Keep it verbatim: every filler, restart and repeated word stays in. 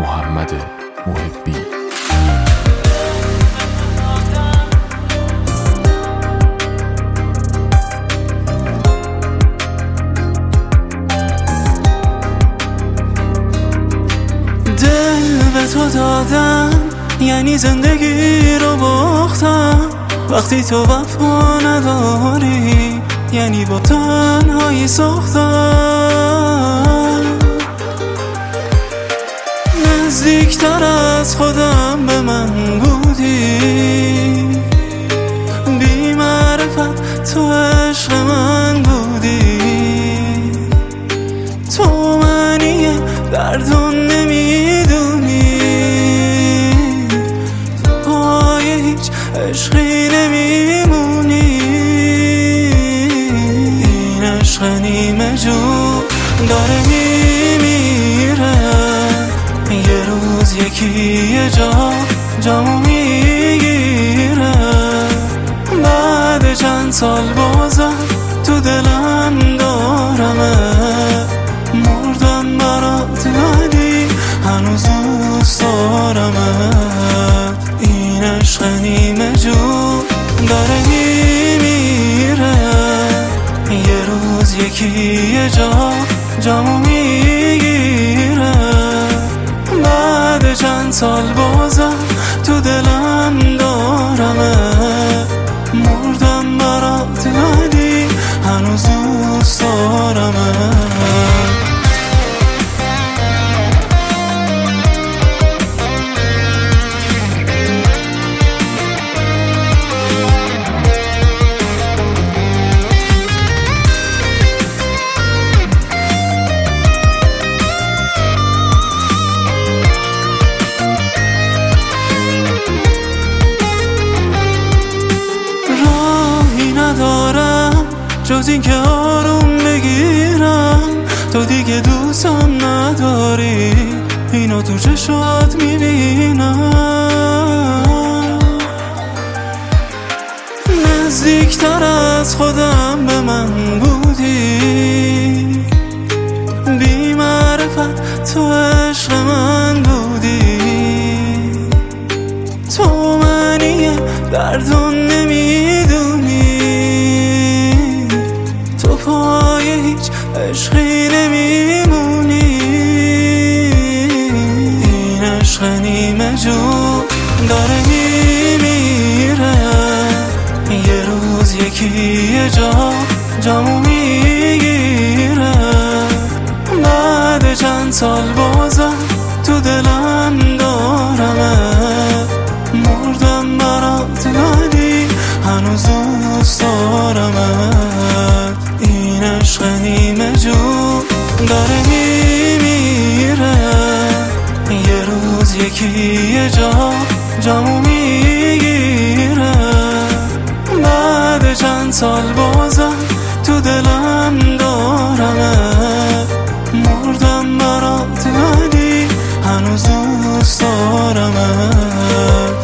محمد محبی. دل به تو دادم یعنی زندگی رو باختم، وقتی تو وفا نداری یعنی با تنهایی ساختم. نزدیکتر از خودم به من بودی، بی معرفت تو عشق من بودی. تو معنی دردو نمیدونی، تو پای هیچ عشقی نمیمونی. این عشق نیمه جون داره میمیره، یه روز یکی یه جا جامو میگیره. بعد چند سال بازم تو دلم دارمه، مردم برات ولی هنوز دوست دارمت. این عشق نیمه جون داره میمیره، یه روز یکی یه جا جامو میگیره. بعد چند سال بازم تو دلم دارمت، مردم برات ولی هنوز دوست دارمت. جز این که آروم بگیرم، تو دیگه دوستم نداری، اینو تو چشات میبینم. نزدیکتر از خودم به من بودی، بی معرفت تو عشق من بودی. تو معنی دردو نمیدونی، تو پای هیچ عشقی نمیمونی. این عشق نیمه جون داره میمیره، یه روز یکی یه جا جامو میگیره. بعد چند سال بازم تو دلم دارمت، مردم برات ولی هنوز دوست دارمت. این عشق نیمه جون داره میمیره، یه روز یکی یه جا جامو میگیره. بعد چند سال بازم تو دلم دارمت، مردم برات ولی هنوز دوست دارمت.